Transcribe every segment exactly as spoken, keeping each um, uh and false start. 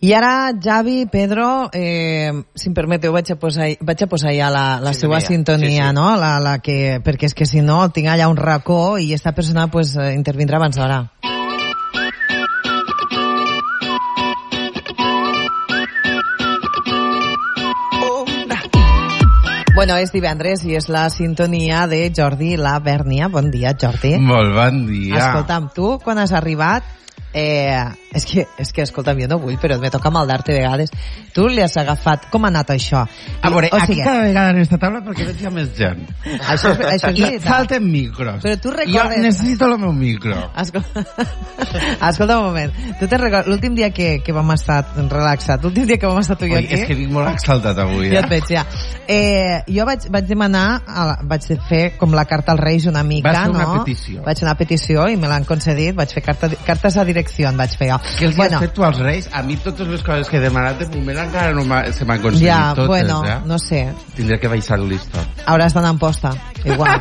I ara, Javi, Pedro, eh, si em permeteu, vaig a posar, vaig a posar ja la, la seva sintonia, sí, sí. no? La, la que, perquè és que si no tinc allà un racó i esta persona pues, intervindrà abans d'hora. Bueno, és divendres i és la sintonia de Jordi La Bèrnia. Bon dia, Jordi. Molt bon dia. Escolta'm, tu, quan has arribat... Eh, és que, és que, escolta'm, jo no vull, però me toca maldar-te a vegades. Tu li has agafat... Com ha anat això? A veure, o aquí sigui, cada vegada en esta taula perquè veig hi ha més gent. Això és, això és I falten micros. Però tu recordes... Jo necessito el meu micro. Escolta, Escolta un moment. Tu te recordes... L'últim dia que, que vam estar relaxat, l'últim dia que vam estar tu i jo aquí... És que vinc molt exaltat avui, eh? Ja et veig, ja. Eh, jo vaig, vaig demanar... A la, vaig fer com la carta als Reis una mica, Vas fer no? una petició. Vaig fer una petició i me l'han concedit. Vaig fer carta, cartes a direcció, en vaig fer jo. Que els bueno, has fet tu als Reis? A mi totes les coses que he demanat de moment encara no se m'han concedit ja, totes, bueno, eh? no sé. Tindré que baixar el listó. Hauràs d'anar en posta, igual.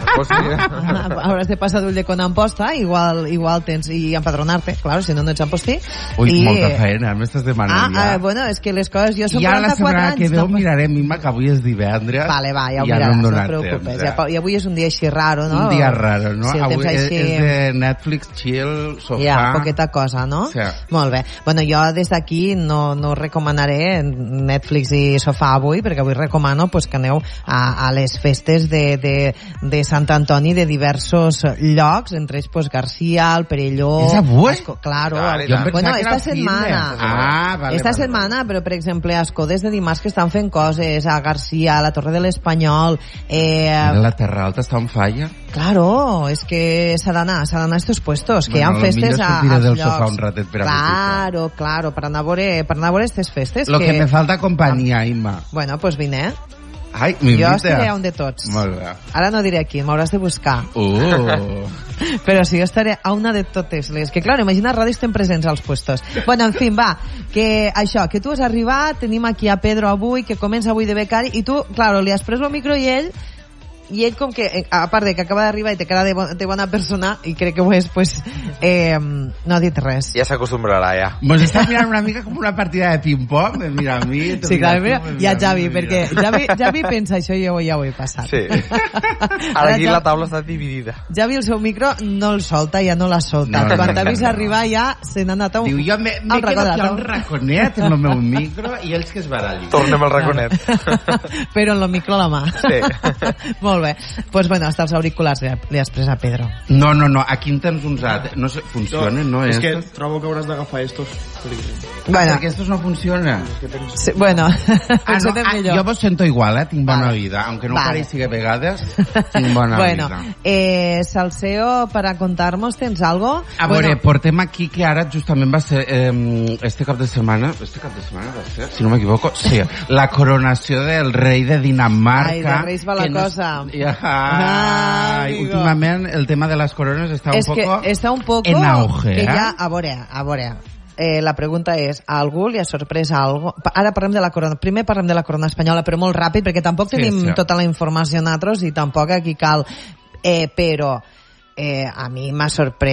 Hauràs de passar d'ull de con en posta, igual, igual tens, i empadronar-te, claro, si no no ets en postí. Ui, I... molta feina, m'estàs demanant ah, ja. Ah, bueno, és que les coses... Jo som I ara la setmana anys, que veu no... mirarem, Imma, que avui és divendres. Vale, va, ja ho ja miraràs, no, no et preocupes. Temps, ja. I avui és un dia així raro, no? Un dia raro, no? Sí, avui és, així... és de Netflix, chill, sofà... Ja, poqueta cosa, no? Sí. Molt bé. Bueno, jo des d'aquí no, no recomanaré Netflix i sofà avui, perquè avui recomano pues, que aneu a, a les festes de, de, de Sant Antoni de diversos llocs, entre ells pues, Garcia, el Perelló... És avui? Esco, claro. Vale, jo bueno, esta setmana. Ah, vale, esta vale, setmana, vale. però per exemple, a Escodes de dimarts que estan fent coses, a Garcia, a la Torre de l'Espanyol... Eh, la Terra Alta està on falla? Claro, és que s'ha d'anar, s'ha d'anar a estos puestos, que bueno, hi ha festes a, als del llocs. Sofà un ratet per claro, a claro, per anar a veure, per anar a veure aquestes festes. Lo que, que me falta companyia, Imma. Bueno, pues vine, eh? Ai, m'invita. Jo estaré a un de tots. Molt bé. Ara no diré aquí, m'hauràs de buscar. Uh. Però sí, jo estaré a una de totes les. Que, clar, imagina, a ràdio estem presents als puestos. Bueno, en fi, va, que això, que tu has arribat, tenim aquí a Pedro avui, que comença avui de becari, i tu, clar, li has pres el micro i ell... i ell com que, a part de que acaba d'arribar i té cara de, bo, de bona persona, i crec que ho és, pues, eh, no ha dit res. Ja s'acostumbrarà, ja. Mos està mirant una mica com una partida de ping-pong, me mira a mi... Sí, clar, mira, ja Javi, perquè Javi, Javi pensa això i jo ja ho he passat. Sí. Ara aquí la taula està dividida. Javi el seu micro no el solta, ja no l'ha soltat. No, Quan t'ha vist no. arribar ja se n'ha anat a un... Diu, jo me, me quedo aquí a un raconet en el meu micro i ells que es barallin. Tornem al raconet. Però en el micro a la mà. Sí. Molt bé. Doncs pues bueno, hasta els auriculars li has pres a Pedro. No, no, no, aquí en tens uns altres. No sé, funcionen, no? És estos? que trobo que hauràs d'agafar estos. Bueno. Perquè estos no funcionen. Sí, bueno, ah, no, ah, jo vos sento igual, eh? Tinc bona vale. vida. Aunque no vale. pareixi que vegades, tinc bona bueno, vida. Eh, Salseo, para contarnos, ¿tens algo? A bueno. veure, portem aquí que ara justament va ser eh, este cap de setmana, este cap de setmana va ser, si no m'equivoco, sí, la coronació del rei de Dinamarca. Ai, de Reis va la cosa. No, ja, ah, últimament el tema de les corones està un es poco que està un poco en auge, que eh? ja, a veure, a veure, eh, la pregunta és, a algú li ha sorprès algo? Ara parlem de la corona, primer parlem de la corona espanyola, però molt ràpid, perquè tampoc sí, tenim sí. tota la informació nosaltres i tampoc aquí cal, eh, però eh, a mi m'ha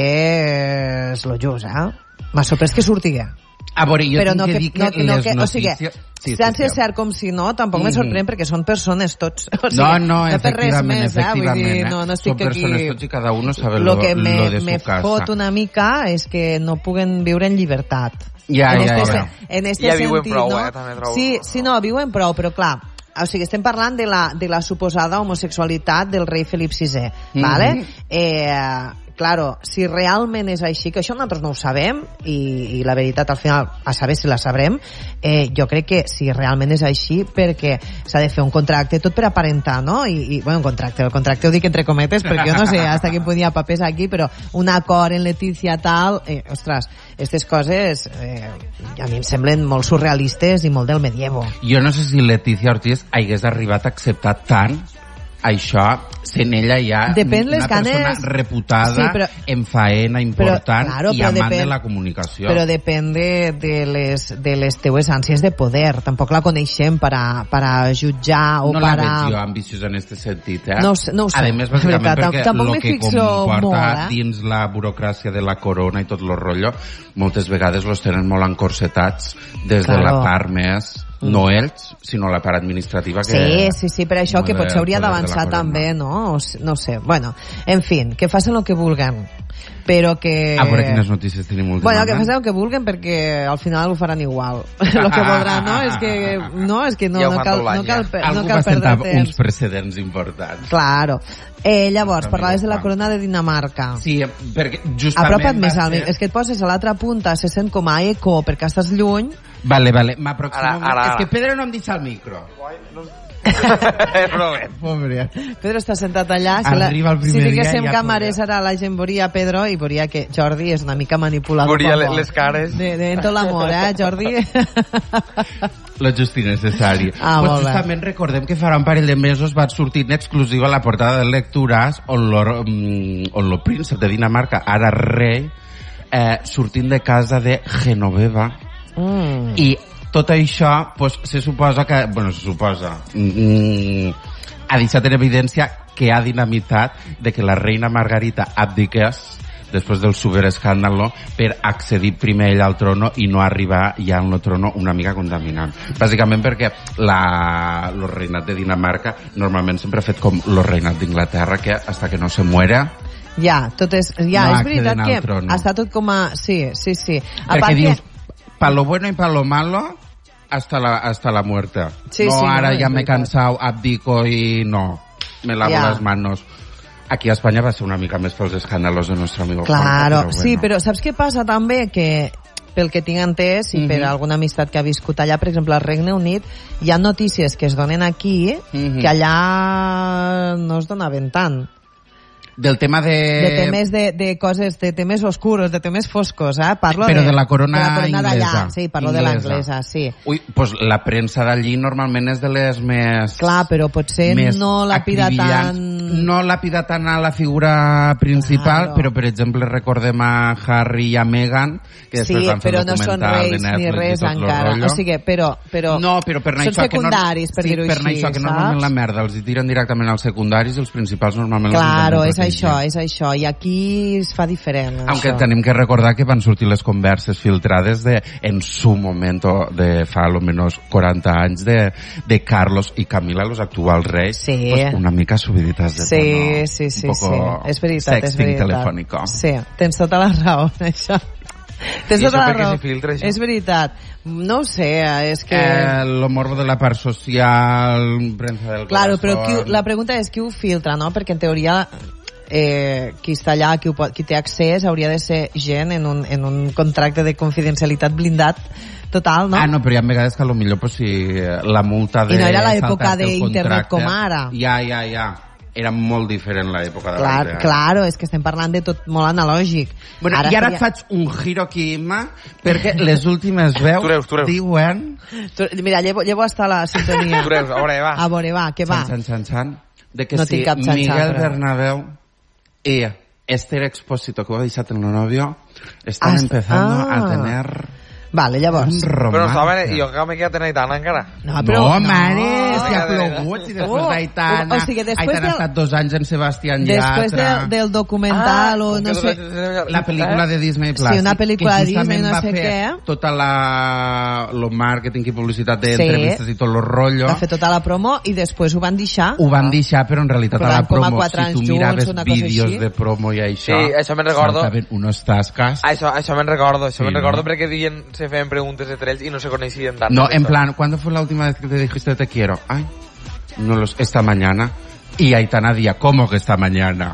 sorprès lo just, eh? M'ha sorprès que sortigué. A veure, jo però tinc no que, que dir que no, no les que, notícies... O sigui, sí, tant sí, si és cert com si no, tampoc mm. me sorprèn perquè són persones tots. O sigui, no, no, no per res efectivament, més, efectivament. Eh? Vull dir, no, no estic són persones aquí... tots i cada uno sabe lo, lo que me, lo de me su casa. fot una mica és que no puguen viure en llibertat. Ja, en ja, este, ja. En este ja sentit, viuen prou, no? eh? També trobo. Sí, sí, no, viuen prou, però clar, o sigui, estem parlant de la, de la suposada homosexualitat del rei Felip sisè, mm-hmm. vale? Eh... Claro, si realment és així, que això nosaltres no ho sabem, i, i la veritat al final, a saber si la sabrem, eh, jo crec que si realment és així, perquè s'ha de fer un contracte, tot per aparentar, no? I, i bueno, un contracte, el contracte ho dic entre cometes, perquè jo no sé hasta quin punt hi ha papers aquí, però un acord en Letícia tal, eh, ostres, aquestes coses eh, a mi em semblen molt surrealistes i molt del medievo. Jo no sé si Letícia Ortiz hagués arribat a acceptar tant això, sent ella ja Depèn les una ganes... persona reputada sí, però... en faena important però, claro, i amant depèn... de la comunicació. Però depèn de, de, les, de les teues ànsies de poder. Tampoc la coneixem per a, per a jutjar o no per a... No la veig jo ambiciosa en aquest sentit, eh? No, no ho sé. A més, bàsicament, veritat, perquè tampoc el me que fixo comporta molt, eh? dins la burocràcia de la corona i tot el rotllo, moltes vegades los tenen molt encorsetats des claro. de la part més... no ells, sinó la part administrativa que... Sí, sí, sí, per això que potser hauria d'avançar també, no? No sé, bueno, en fin, que facin el que vulguen, però que... A veure quines notícies tenim últimament. Bueno, que facin el que vulguen perquè al final ho faran igual. El que voldran, no? És que no, és que no, ja no cal, no cal, no cal perdre temps. Uns precedents importants. Claro. Eh, llavors, parlaves de la corona de Dinamarca. Sí, perquè justament... Apropa't més al... Ser... És que et poses a l'altra punta, se sent com a eco perquè estàs lluny. Vale, vale, m'aproximo. Ara, ara, és que Pedro no em deixa el micro. Pobre. Pedro està sentat allà. Si, la, si diguéssim càmeres ara la gent veuria Pedro i veuria que Jordi és una mica manipulador. Veuria les cares. De, de tot l'amor, eh, Jordi? Lo just i necessari. Ah, pues justament recordem que farà un parell de mesos va sortir en exclusiva a la portada de Lectures on lo, on lo príncep de Dinamarca, ara rei, eh, sortint de casa de Genoveva. Mm. I tot això pues, se suposa que bueno, se suposa mm, ha deixat en evidència que ha dinamitat de que la reina Margarita abdiqués després del superescàndalo per accedir primer ell al trono i no arribar ja al trono una mica contaminant. Bàsicament perquè la, el reinat de Dinamarca normalment sempre ha fet com el reinat d'Inglaterra, que hasta que no se muere ja, tot és, ja, no és veritat que trono. Està tot com a... Sí, sí, sí. A perquè part dius, que... pa lo bueno y pa lo malo hasta la, hasta la muerte. Sí, no, sí, ara no, ja m'he veritat. cansado, abdico y no, me lavo ja. las manos. Aquí a Espanya va ser una mica més pels escàndalos de nostre amigo Claro, Juanjo, però bueno. Sí, però saps què passa també? Que pel que tinc entès i mm -hmm. per alguna amistat que ha viscut allà, per exemple, al Regne Unit, hi ha notícies que es donen aquí mm -hmm. que allà no es donaven tant. Del tema de... De temes de, de coses, de temes oscuros, de temes foscos, eh? Parlo Però de, de la corona, de la corona inglesa. Sí, parlo inglesa. de l'anglesa, sí. Ui, pues la premsa d'allí normalment és de les més... Clar, però potser no la pida tant... No la pida tant a la figura principal, claro. Però per exemple recordem a Harry i a Meghan, que després sí, van fer però un no són documental reis de Netflix ni res i tot encara. el O sigui, però... però no, però per són això secundaris, que no, per dir-ho sí, per així, això que saps? normalment la merda els hi tiren directament als secundaris i els principals normalment... Claro, els és això, és això. I aquí es fa diferent. Aunque això. tenim que recordar que van sortir les converses filtrades de, en su momento, de fa almenys quaranta anys, de, de Carlos i Camila, los actuals reis, sí. Pues una mica subiditas de sí, tono. Sí, sí, un sí. És veritat, sexting és veritat. telefònico. Sí, tens tota la raó en això. Tens I tota això la per què raó. se filtra, això? És veritat. No ho sé, és que... Eh, lo morbo de la part social, premsa del claro, corazón... però qui, la pregunta és qui ho filtra, no? Perquè en teoria... Eh, qui està allà, qui, ho pot, qui té accés hauria de ser gent en un, en un contracte de confidencialitat blindat total, no? Ah, no, però hi ha vegades que potser pues, si la multa de... I no era l'època saltar-te el d'internet contracte, com ara. Ja, ja, ja. Era molt diferent l'època de Clar, l'altre. claro, és que estem parlant de tot molt analògic. Bueno, ara I ara seria... et faig un giro aquí, Imma, perquè les últimes veus tureus, tureus. diuen... Tu, mira, llevo, llevo hasta la sintonia. Tureus, a veure, va. A veure, va, què va? San, san, san, san, de que no si cap xan, Miguel xan, però... Bernabéu y Esther Expósito, que ho ha deixat en el novio, están Hasta... empezando ah. a tener... Vale, llavors. Un romance. Però no saben, jo que m'he quedat en Aitana encara. No, però, no, no. mare, si ha No. plogut, si després Oh, d'Aitana... o sigui, després Aitana del- ha estat dos anys en Sebastián Després Yatra. del, del documental Ah, o no sé... La pel·lícula de Disney Plus. Sí, una pel·lícula que de Disney, justament no va sé fer què. tota la... lo màrqueting i publicitat Sí. d'entrevistes i tot el rotllo. Va fer tota la promo i després ho van deixar. Ho van deixar, però en realitat Però a la van com a promo, quatre si anys tu junts, miraves una cosa vídeos així. de promo i això... Sí, això me'n recordo. Saltaven unos tascas. Això, això me'n recordo, això Sí, me'n recordo no? perquè dient, se feien preguntes entre ells i no se coneixien tant. No, en plan, ¿cuándo fue la última vez que te dijiste te quiero? Ay, no los, esta mañana. Y Aitana decía, ¿cómo que esta mañana?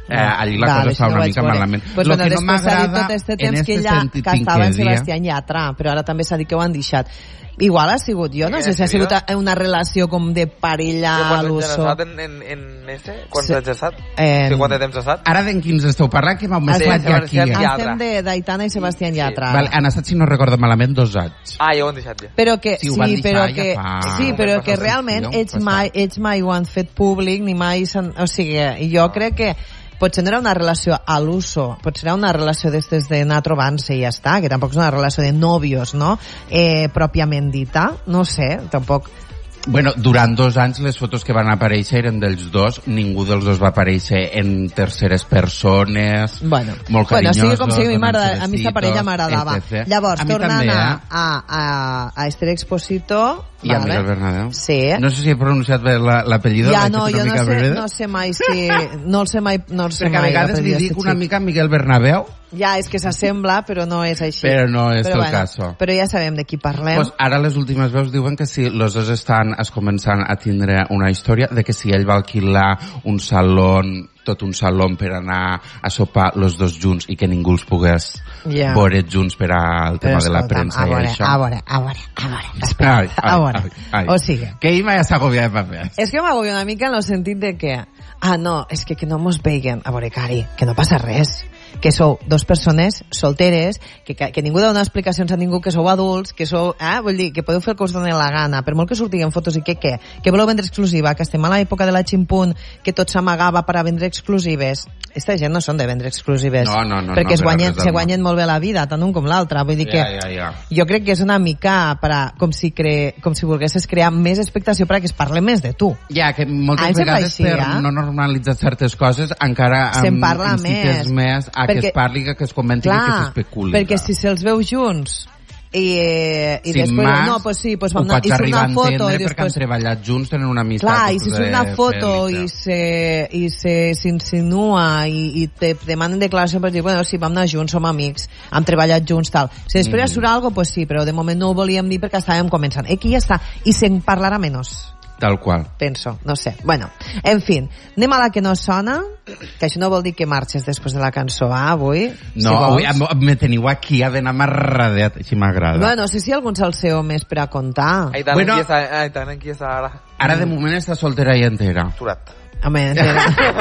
eh, allí la Vale, cosa sí, està ho una vaig mica veure. malament. Pues, Lo bueno, que no després s'ha dit m'agrada tot este en temps que, este ella, sentit que tinc estava en dir- Sebastián Yatra, però ara també s'ha dit que ho han deixat. Igual ha sigut, jo no Eh, sé si ha en sèrio? sigut una relació com de parella Però a quants anys l'uso. has estat en, en, en este? Quants Sí. anys has estat? Eh, Sí, quant de temps has estat? Ara d'en quins esteu parlant, que m'heu Sí, mesclat ja aquí. Sebastián Eh? Yatra. Estem de d'Aitana i Sebastián Sí. Yatra. Vale, han estat, si no recordo malament, dos anys. Ah, ja ho han deixat ja. Però que, Sí, sí, ho van deixar però ja que, fa- sí, però que Sí, realment sí, ells passat. mai, ells mai ho han fet públic, ni mai s'han... O sigui, i jo crec que potser no era una relació a l'uso, potser era una relació d'estes d'anar trobant-se i ja està, que tampoc és una relació de nòvios, no? Eh, pròpiament dita, no sé, tampoc... Bueno, durant dos anys les fotos que van aparèixer eren dels dos, ningú dels dos va aparèixer en terceres persones, Bueno, molt bueno, carinyosos, sigui com sigui, a mi, m'agrada- donant-se a mi esta parella m'agradava. etcètera. Llavors, A mi tornant també, a, eh? a, a, a Esther Exposito... I a Miguel Bernabéu. Sí. No sé si he pronunciat bé la- l'apellido. Ja l'he no, fet una jo no mica sé, breve. no sé mai si... No el sé mai, no el sé Perquè a mai. vegades li l'apellido dic d'este una xic. mica Miguel Bernabéu, Ja, és que s'assembla, però no és així. però no és el caso. Però ja sabem de qui parlem. Pues ara les últimes veus diuen que si los dos estan es començant a tindre una història de que si ell va alquilar un salón, tot un saló per anar a sopar los dos junts i que ningú els pogués Ja. veure junts per al tema Però de la escolta'm, premsa a i veure, això. a veure, a veure, a veure, espera, Ai, ai, a veure. ai, ai. O sigui, Que Ima ja s'ha agobiat de papers. és que m'agobio una mica en el sentit de que, ah, no, és que, que no mos veiguen. A veure, Cari, que no passa res. Que sou dos persones solteres, que, que, que ningú dona explicacions a ningú, que sou adults, que sou, eh, vull dir, que podeu fer el que us doni la gana, per molt que sortiguen fotos i que, què? Que voleu vendre exclusiva, que estem a l'època de la ximpunt, que tot s'amagava per a vendre exclusives. Esta gent no són de vendre exclusives. No, no, no, perquè no, es per guanyen, res del se món. guanyen molt bé la vida, tant un com l'altre. Vull dir que Ja, ja, ja. jo crec que és una mica per a, com si cre, com si volguessis crear més expectació perquè es parle més de tu. Ja, que moltes Ah, em sembla vegades així, per eh? no normalitzar certes coses encara Se'n em parla incites més. més a Perquè- que es parli, que es comenti, Clar, que s'especuli. perquè si se'ls veu junts i, eh, i Sin després, más, no, pues sí, pues ho vam anar, pots i surt arribar una a foto entendre i perquè han després... treballat junts, tenen una amistat. Clar, i pues, si surt de una foto Fèlix. i se, i se s'insinua i, i te demanen declaració per dir, bueno, sí, vam anar junts, som amics, hem treballat junts, tal. Si després Mm. mm. surt algo, pues sí, però de moment no ho volíem dir perquè estàvem començant. Aquí ja està. I se'n parlarà menys. Tal qual. Penso, no sé. Bueno, en fin, anem a la que no sona, que això no vol dir que marxes després de la cançó, ah, avui? No, si avui vols. em- me teniu aquí a ben amarradet, així m'agrada. Bueno, no sé si algun salseo més per a contar. Aitana, Bueno. bueno, qui està, Aitana, qui està ara? Ara de moment està soltera i entera. Aturat. Home, entera.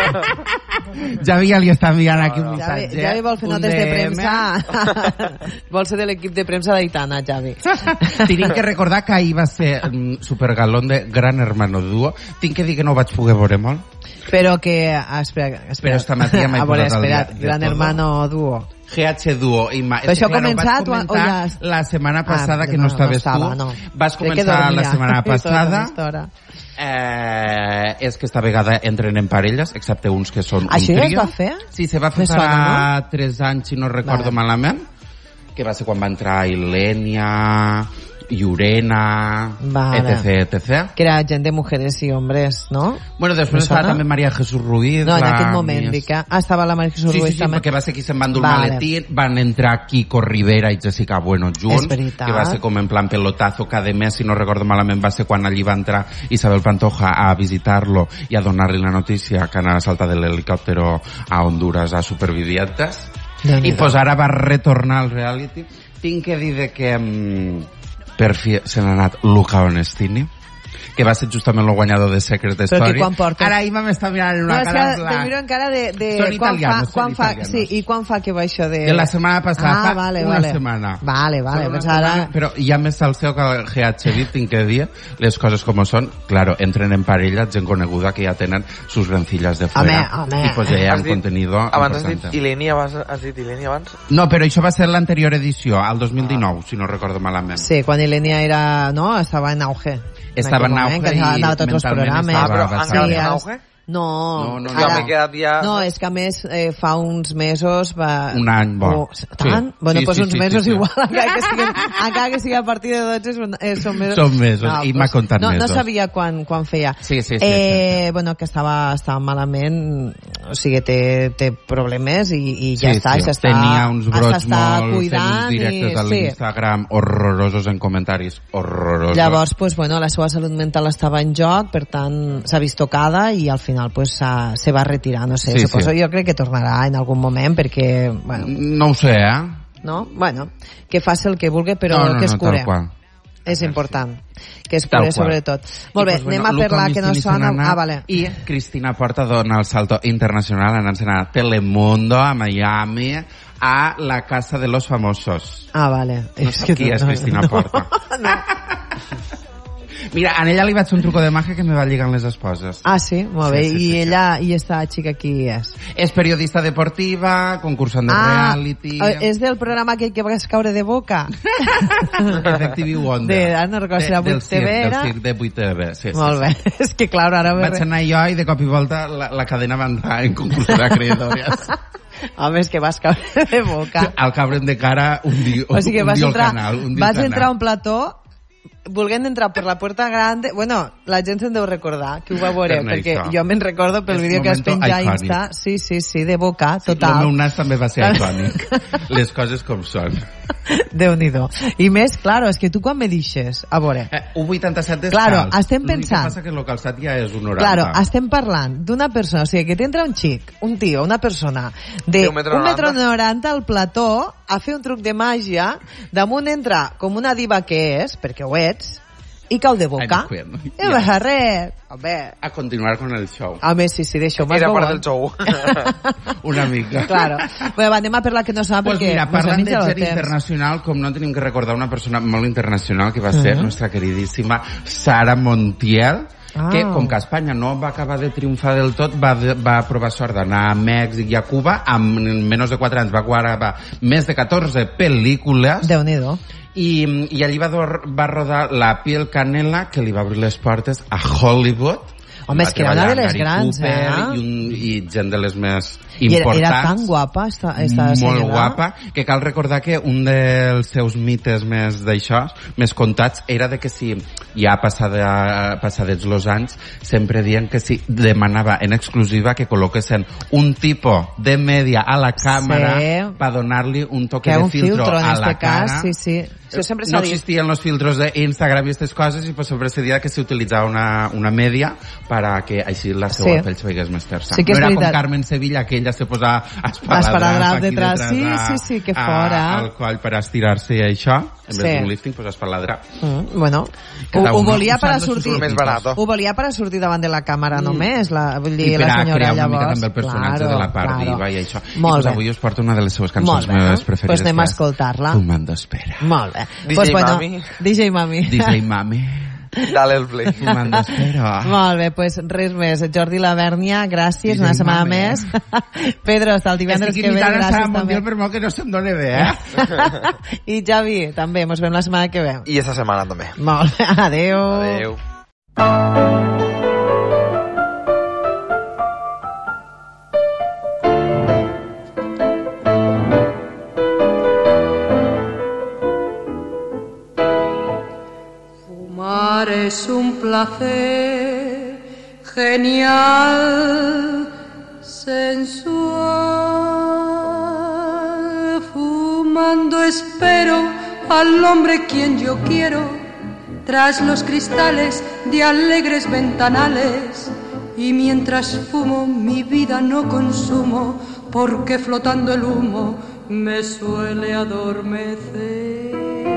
Javi ja li està enviant aquí un Javi, missatge. Javi vol fer un notes de D M. premsa. Vol ser de l'equip de premsa d'Aitana, Javi. Tinc que recordar que ahir va ser mm, supergalón de Gran Hermano Duo. Tinc que dir que no ho vaig poder veure molt. Però que... Ah, espera, espera. Però esta matí ja m'he A veure, posat al espera, dia de Gran todo. Hermano Duo. G H Duo i Ma... Però això ha claro, començat vas o- o comentar ja- la setmana passada Ah, que no, no no estaves estava, tu. no. Vas Crec que començar la dormia. setmana I tota passada. l'estona. Eh, és que esta vegada entren en parelles, excepte uns que són Això un ja es trio. va fer? Sí, se va fer Me fa sona, tres anys, si no recordo Vale. malament, que va ser quan va entrar Ilenia, Llurena, Vale. etc, etcètera. Que era gent de mujeres i hombres, no? Bueno, Me després estava sona? també Maria Jesús Ruiz. No, en la aquest moment, Mies. dic que... Ah, estava la Maria Jesús Sí, sí, Ruiz sí, també. perquè va ser qui se'n van dur Vale. el maletí, van entrar Kiko Rivera i Jessica Bueno junts, És veritat. que va ser com en plan pelotazo, que a més, si no recordo malament, va ser quan allí va entrar Isabel Pantoja a visitar-lo i a donar-li la notícia que anava a saltar de l'helicòptero a Honduras a supervivientes. I pues ara va retornar al reality. Tinc que dir de que mm, per fi se n'ha anat Luca Onestini, que va ser justament el guanyador de Secret Però Story. que quan porta? Ara Ima m'està mirant en No, una és cara... que en te plan- miro encara de... de Són quan italianos, fa, quan són fa, italianos. sí, i quan fa que va això de... De la setmana passada, ah, fa vale, una vale. setmana. Vale, vale, Fa una pues ara... setmana, però hi ha més salseo que el G H D, tinc que dir, les coses com són. Claro, entren en parella, gent coneguda que ja tenen sus rencillas de fuera. Home, home. I pues ja hi ha Has un dit- contenido Abans has importante. dit Ilenia, abans, has dit Ilenia abans? No, però això va ser l'anterior edició, al dos mil dinou, si no recordo malament. Sí, quan Ilenia era... No, estava en auge. Estava aquell en moment, auge que anava i a tots els mentalment programes. estava Ah, però bastant encara bé. en ara- auge? No, No, no, Jo m'he quedat ja... No, és que a més eh, fa uns mesos va... Un any, bo. Oh, tant? Sí. Bueno, Sí, pues sí, uns sí, mesos sí, sí. igual, encara que, sigui, encara que sigui a partir de dotze són, eh, són mesos. Són mesos, i m'ha contat no, mesos. No sabia quan, quan feia. Sí, sí, sí, eh, Bueno, que estava, estava malament, o sigui, té, té problemes i, i ja Sí, està, sí. i s'està Tenia uns brots s'està molt, fent uns cuidant directes i, a sí. l'Instagram horrorosos en comentaris, horrorosos. Llavors, pues, bueno, la seva salut mental estava en joc, per tant, s'ha vist tocada i al final final pues, uh, se va retirar, no sé, Sí, suposo, sí. jo crec que tornarà en algun moment perquè, bueno, No ho sé, eh? no? Bueno, que faci el que vulgui, però no, no, que es no, cure. tal qual. És important, que es Tal cure qual. sobretot. Molt bé, I, pues, anem a per Luca la que no Mistini sona... se n'ha anat, Ah, vale. I Cristina Porta dona el salto internacional anant-se'n a Telemundo, a Miami, a la Casa de los Famosos. Ah, vale. No sé qui és Cristina Porta. No. Mira, a ella li vaig fer un truco de màgia que me va lligant les esposes. Ah, sí? Molt bé. Sí, sí, I sí, ella, i esta xica qui és? És periodista deportiva, concursant de Ah, reality... eh, és del programa aquell que vas caure de boca? Effective Wonder. De, ah, no recordo si era del vuit T V, circ, era? del circ de vuit T V. Sí, sí, Molt bé. sí. És que, clar, ara... Vaig anar jo i de cop i volta la, la cadena va entrar en concurs d'acreedores. Home, és que vas caure de boca. Al cabre'm de cara un dia, O sigui que un vas dia al entrar, canal. Un dia vas al entrar a canal. un plató volent entrar per la puerta grande. Bueno, la gent se'n deu recordar que ho va veure, Per perquè això. jo me'n recordo pel És vídeo que es momento penja a icònic. Insta. Sí, sí, sí, de boca, Sí, total. el meu nas també va ser icònic. Les coses com són. Déu-n'hi-do. I més, claro, és que tu quan me deixes, a veure, Eh, un vuitanta-set descalç. Claro, estem L'únic pensant- que passa que el calçat ja és un noranta. claro, estem parlant d'una persona, o sigui, que t'entra un xic, un tio, una persona de De un metro un metro noranta. noranta al plató a fer un truc de màgia, damunt entra com una diva que és, perquè ho ets, i cau de boca. Ai, no, I ja. no passa res. Home, A continuar con el show. a més, sí, sí, d'això m'has Era part gauat. del show. Una mica. Claro. Bueno, va, anem a per la que no sap, Pues perquè mira, mos parlant de menja el gent temps. internacional, com no tenim que recordar una persona molt internacional que va ser Mhm. nostra queridíssima Sara Montiel, Ah. que com que Espanya no va acabar de triomfar del tot, va, de, va provar sort d'anar a Mèxic i a Cuba, amb en menys de quatre anys va gravar més de catorze pel·lícules, Déu-n'hi-do. i, i allí va, dor, va rodar La piel canela, que li va obrir les portes a Hollywood. Home, és Va que era una de treballar les Gary grans, Cooper eh? I, un, i gent de les més I era, importants. era tan guapa esta, esta Molt senyora. guapa, que cal recordar que un dels seus mites més d'això, més contats, era de que si ja passada, passadets los anys, sempre dient que si demanava en exclusiva que col·loquessin un tipus de media a la càmera Sí. per donar-li un toque Que de un filtro, filtro, en a este la cara. cas, sí, sí. Això sempre s'ha No dit. existien los filtros de Instagram i aquestes coses, i pues sempre se deia que s'utilitzava una, una media para que així la seva Sí. pell se veiés més tersa. Sí que no és era veritat. com Carmen Sevilla, que ella se posa a Esparadrap esparadrap aquí detrás. detrás Sí, a- sí, sí, que a- fora. al coll per estirar-se i això, en Sí. vez d'un lifting, pues esparadrap. Mm, bueno, ho, Cada ho uno volia per a usando sus sortir... Més barato. Ho volia per a sortir davant de la càmera només, la, vull I dir, per la a senyora crear una llavors. mica també el personatge claro, de la part claro. diva i això. I Molt pues bé. avui us porto una de les seves Molt cançons bé. meves preferides. Pues anem a que és escoltar-la. Fumando espera. Molt bé. D J pues, bueno, Mami. D J Mami. D J Mami. Dale el play. Fumando espera. Molt bé, pues res més. Jordi Lavernia, gràcies, D J una setmana Mami. més. Pedro, hasta el divendres Estic que ve, imitant a Sara gràcies Montiel, també. per molt que no se'm doni bé, eh? I Javi, també, mos veiem la setmana que ve. I esta setmana també. Molt bé, adeu. Adeu. Fumar es un placer genial, sensual. Fumando espero al hombre quien yo quiero, tras los cristales de alegres ventanales. Y mientras fumo mi vida no consumo, porque flotando el humo me suele adormecer.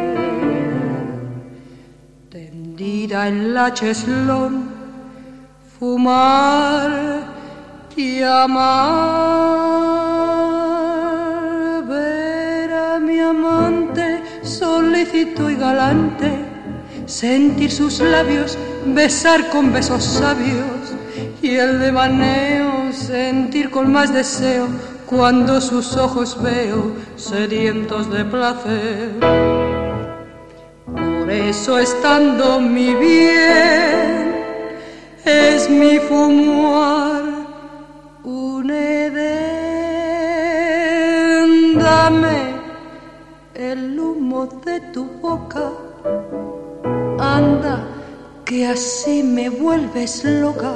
Tendida en la cheslón, fumar y amar, ver a mi amante solícito y galante, sentir sus labios, besar con besos sabios, y el devaneo sentir con más deseo cuando sus ojos veo sedientos de placer. Por eso estando mi bien es mi fumar un Edén. Dame el humo de tu boca, anda que así me vuelves loca.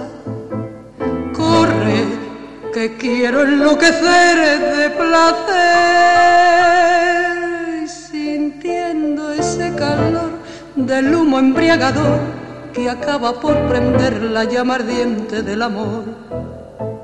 Corre que quiero enloquecer de placer, sintiendo ese calor del humo embriagador que acaba por prender la llama ardiente del amor.